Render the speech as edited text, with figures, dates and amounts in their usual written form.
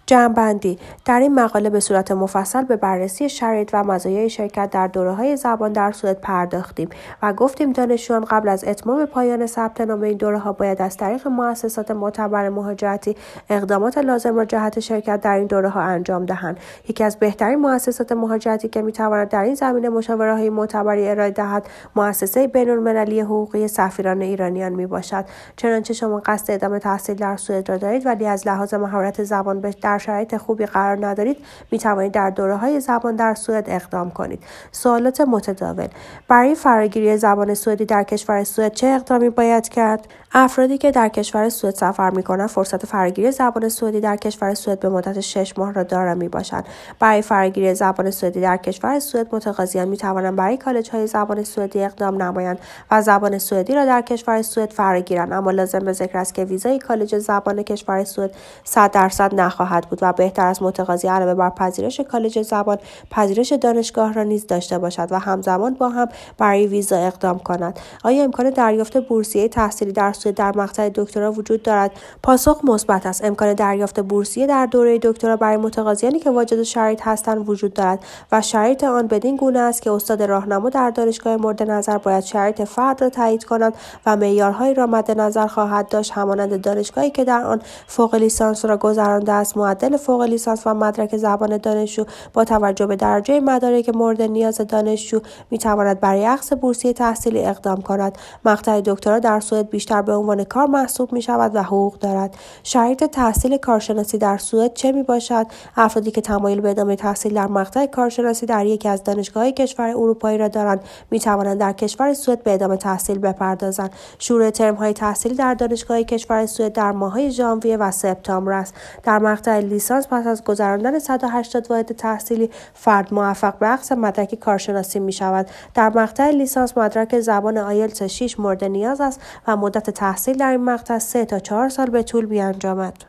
جمع‌بندی: در این مقاله به صورت مفصل به بررسی شرایط و مزایای شرکت در دوره‌های زبان در سوئد پرداختیم و گفتیم دانشجویان قبل از اتمام پایان ثبت نام این دوره‌ها باید از طریق مؤسسات معتبر مهاجرتی اقدامات لازم را جهت شرکت در این دوره‌ها انجام دهند. یکی از بهترین مؤسسات مهاجرتی که می‌تواند در این زمینه مشاوره‌های معتبری ارائه دهد، مؤسسه بین‌المللی حقوقی سفیران ایرانیان میباشد. چنانچه شما قصد ادامه تحصیل در سوئد را دارید ولی از لحاظ مهارت زبان در شرایط خوبی قرار ندارید، میتوانید در دوره‌های زبان در سوئد اقدام کنید. سوالات متداول: برای فراگیری زبان سوئدی در کشور سوئد چه اقدامی باید کرد؟ افرادی که در کشور سوئد سفر می‌کنند فرصت فراگیری زبان سوئدی در کشور سوئد به مدت 6 ماه را دارا میباشند. برای فراگیری زبان سوئدی در کشور سوئد متقاضیان می‌توانند برای کالج‌های زبان سوئدی اقدام نمایند و زبان سوئدی را در کشور سوئد فراگیرند، اما لازم به ذکر است که ویزای کالج زبان کشور سوئد 100% نخواهد بود و بهتر از متقاضی علاوه بر پذیرش کالج زبان، پذیرش دانشگاه را نیز داشته باشد و همزمان با هم برای ویزا اقدام کند. آیا امکان دریافت بورسیه تحصیلی در سوئد در مقطع دکترا وجود دارد؟ پاسخ مثبت است. امکان دریافت بورسیه در دوره دکترا برای متقاضیانی که واجد شرایط هستند وجود دارد و شرایط آن بدین گونه است که استاد راهنما در دانشگاه مورد نظر باید شرایط فرد را تایید کند و معیارهایی را مد نظر خواهد داشت همانند دانشگاهی که در آن فوق لیسانس را گذرانده است. معدل فوق لیسانس و مدرک زبان دانشجو با توجه به درجه مدارک مورد نیاز دانشجو میتواند برای اخذ بورسیه تحصیلی اقدام کند. مقطع دکترا در سوئد بیشتر به عنوان کار محسوب می شود و حقوق دارد. شرایط تحصیل کارشناسی در سوئد چه می باشد؟ افرادی که تمایل به ادامه تحصیل در مقطع کارشناسی در یکی از دانشگاه‌های کشور اروپایی را دارند می توانند در کشور سوئد به ادامه تحصیل بپردازند. شروع ترم‌های تحصیلی در دانشگاه کشور سوئد در ماه‌های ژانویه و سپتامبر است. در مقطع لیسانس پس از گذراندن 180 واحد تحصیلی فرد موفق به اخذ مدرک کارشناسی می شود. در مقطع لیسانس مدرک زبان آیلتس 6 مورد نیاز است و مدت تحصیل در این مقطع 3 تا 4 سال به طول بیانجامد.